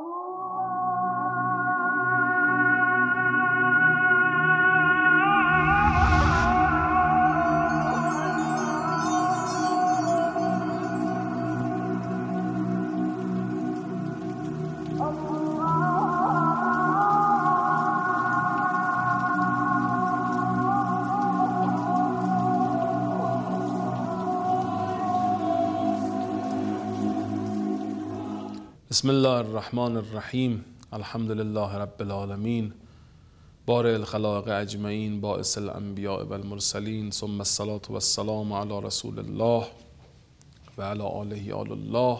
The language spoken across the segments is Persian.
بسم الله الرحمن الرحیم. الحمد لله رب العالمین، بارئ الخلائق اجمعین، باعث الانبیاء والمرسلین، ثم الصلاة والسلام علی رسول الله و علی آله آل الله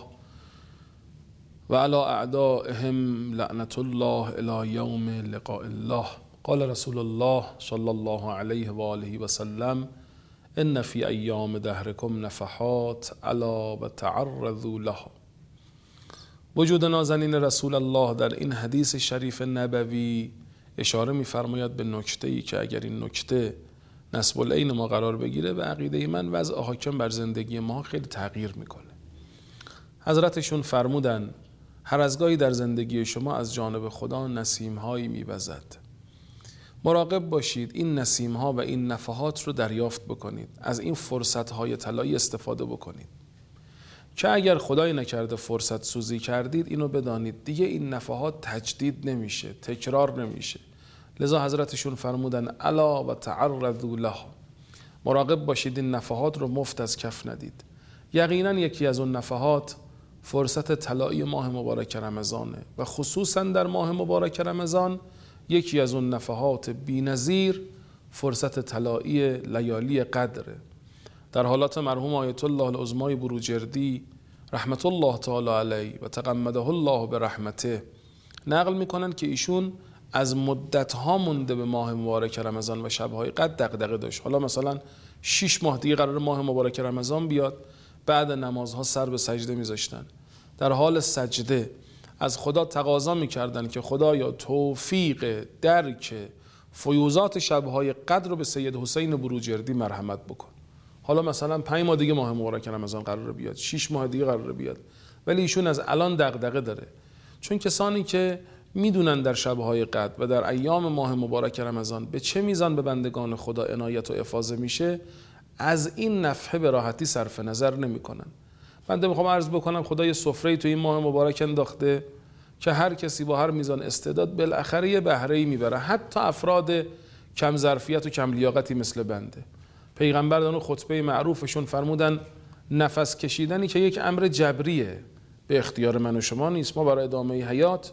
و علی اعدائهم لعنة الله الی یوم لقاء الله. قال رسول الله صلی الله علیه و آله و سلم: ان فی ایام دهرکم نفحات الا و تعرضوا لها. وجود نازنین رسول الله در این حدیث شریف نبوی اشاره می‌فرماید به نکته‌ای که اگر این نکته نسب العین ما قرار بگیره، به عقیده من وضع حاکم بر زندگی ما خیلی تغییر میکنه. حضرتشون فرمودن هر از گاهی در زندگی شما از جانب خدا نسیم‌هایی می‌وزد. مراقب باشید این نسیم‌ها و این نفحات رو دریافت بکنید، از این فرصت‌های طلایی استفاده بکنید که اگر خدای نکرده فرصت سوزی کردید، اینو بدانید دیگه این نفحات تجدید نمیشه، تکرار نمیشه. لذا حضرتشون فرمودن الا و تعرضوا لها، مراقب باشید این نفحات رو مفت از کف ندید. یقینا یکی از اون نفحات فرصت طلایی ماه مبارک رمضانه و خصوصا در ماه مبارک رمضان یکی از اون نفحات بی‌نظیر فرصت طلایی لیالی قدره. در حالات مرحوم آیت الله العظمای بروجردی رحمت الله تعالی علیه و تغمده الله به رحمته نقل میکنن که ایشون از مدتها مونده به ماه مبارک رمضان و شبهای قدر دغدغه داشت. حالا مثلا 6 ماه دیگه قرار ماه مبارک رمضان بیاد، بعد نمازها سر به سجده میذاشتن، در حال سجده از خدا تقاضا میکردن که خدایا توفیق درک فیوزات شبهای قدر رو به سید حسین بروجردی مرحمت بکن. حالا مثلا 5 ماه دیگه ماه مبارک رمضان قرار بیاد، 6 ماه دیگه قرار بیاد، ولی ایشون از الان دغدغه داره. چون کسانی که میدونن در شبهای قدر و در ایام ماه مبارک رمضان به چه میزان به بندگان خدا عنایت و افاضه میشه، از این نفحه به راحتی صرف نظر نمیکنن. بنده میخوام عرض بکنم خدا سفره تو این ماه مبارک انداخته که هر کسی با هر میزان استعداد بالاخره یه بهره‌ای میبره، حتی افراد کم ظرفیت و کم لیاقتی مثل بنده. پیغمبر در خطبه معروفشون فرمودن نفس کشیدنی که یک امر جبریه، به اختیار من و شما نیست. ما برای ادامه حیات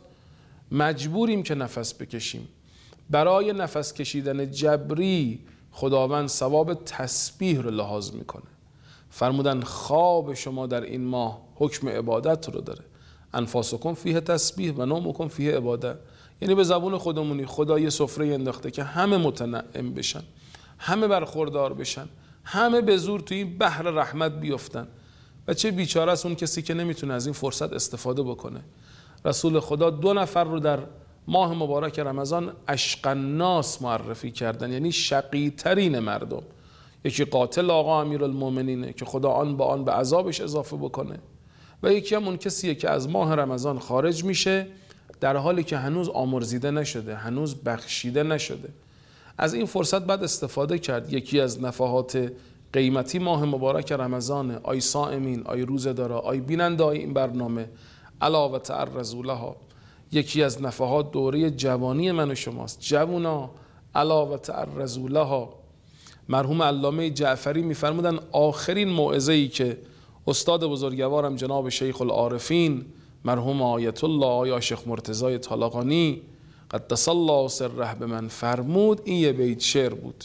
مجبوریم که نفس بکشیم. برای نفس کشیدن جبری خداوند ثواب تسبیح رو لحاظ میکنه. فرمودن خواب شما در این ماه حکم عبادت رو داره. انفاسکم فیه تسبیح و نومکم فیه عبادت. یعنی به زبون خودمونی خدا یه سفره انداخته که همه متنعم بشن، همه برخوردار بشن، همه به زور توی این بحر رحمت بیفتن. و چه بیچاره است اون کسی که نمیتونه از این فرصت استفاده بکنه. رسول خدا 2 نفر رو در ماه مبارک رمضان اشقی الناس معرفی کردن، یعنی شقی ترین مردم. یکی قاتل آقا امیرالمومنینه که خدا آن با آن به عذابش اضافه بکنه، و یکی هم اون کسیه که از ماه رمضان خارج میشه در حالی که هنوز آمرزیده نشده، هنوز بخشیده نشده. از این فرصت بعد استفاده کرد. یکی از نفحات قیمتی ماه مبارک رمضان، آی صائمین، آی روزه‌دارا، آی بیننده های این برنامه، الا و تعرضوا لها، یکی از نفحات دوره جوانی من و شماست. جوونا الا و تعرضوا لها. مرحوم علامه جعفری میفرمودن آخرین موعظه‌ای که استاد بزرگوارم جناب شیخ العارفین مرحوم آیت الله آیا شیخ مرتضی طالقانی قدس الله سره به من فرمود، این یه بیت شعر بود.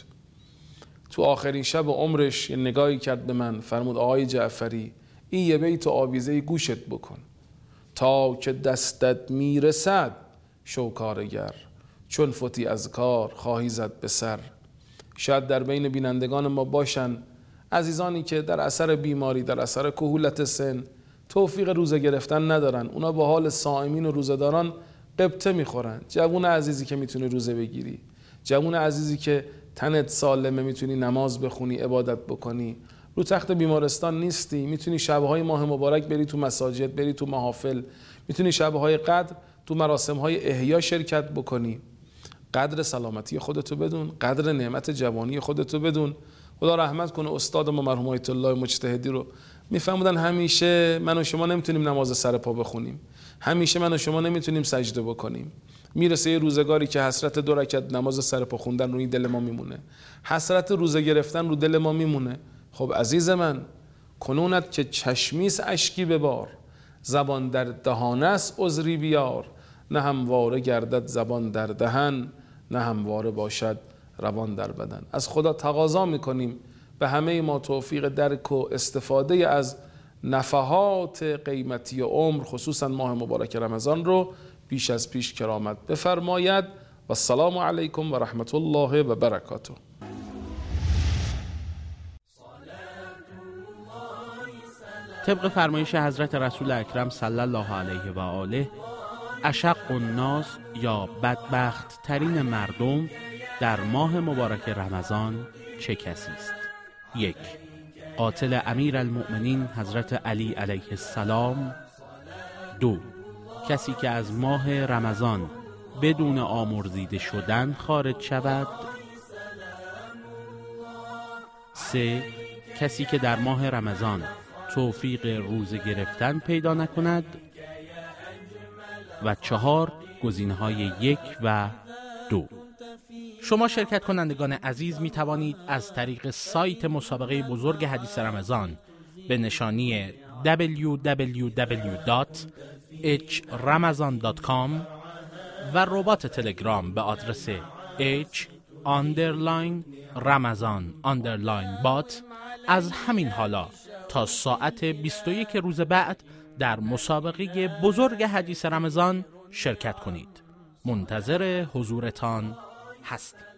تو آخرین شب عمرش یه نگاهی کرد به من، فرمود آقای جعفری این یه بیت آویزه گوشت بکن، تا که دستت میرسد شوکارگر، چون فوتی از کار خواهی زد به سر. شاید در بین بینندگان ما باشن عزیزانی که در اثر بیماری، در اثر کهولت سن توفیق روزه گرفتن ندارن. اونا با حال صائمین و روزه‌داران قبطه میخورن. جوون عزیزی که میتونی روزه بگیری، جوون عزیزی که تنت سالمه، میتونی نماز بخونی، عبادت بکنی، رو تخت بیمارستان نیستی، میتونی شبهای ماه مبارک بری تو مساجد، بری تو محافل، میتونی شبهای قدر تو مراسم‌های احیا شرکت بکنی. قدر سلامتی خودتو بدون، قدر نعمت جوانی خودتو بدون. خدا رحمت کنه استاد ما مرحوم آیت الله مجتهدی رو میفهمودن همیشه من و شما نمیتونیم نماز سر پا بخونیم، همیشه من و شما نمیتونیم سجده بکنیم. میرسه یه روزگاری که حسرت 2 رکعت نماز سر پا خوندن روی دل ما میمونه، حسرت روزه گرفتن رو دل ما میمونه. خب عزیز من، کنونت که چشمیس اشکی ببار، زبان در دهان است عذری بیار. نه همواره گردد زبان در دهن، نه همواره باشد روان در بدن. از خدا تقاضا میکنیم به همه ما توفیق درک و استفاده از نفحات قیمتی عمر، خصوصا ماه مبارک رمضان رو بیش از پیش کرامت بفرماید. و السلام علیکم و رحمت الله و برکاته. طبق فرمایش حضرت رسول اکرم صلی الله علیه و آله، اشق الناس یا بدبخت ترین مردم در ماه مبارک رمضان چه کسی است؟ 1. قاتل امیر المؤمنین حضرت علی علیه السلام. 2. کسی که از ماه رمضان بدون آمرزیده شدن خارج شود. 3. کسی که در ماه رمضان توفیق روزه گرفتن پیدا نکند. و 4. گزینه‌های 1 و 2. شما شرکت کنندگان عزیز می توانید از طریق سایت مسابقه بزرگ حدیث رمضان به نشانی www.hramazan.com و ربات تلگرام به آدرس h_ramazan_bot از همین حالا تا ساعت 21 روز بعد در مسابقه بزرگ حدیث رمضان شرکت کنید. منتظر حضورتان هستیم.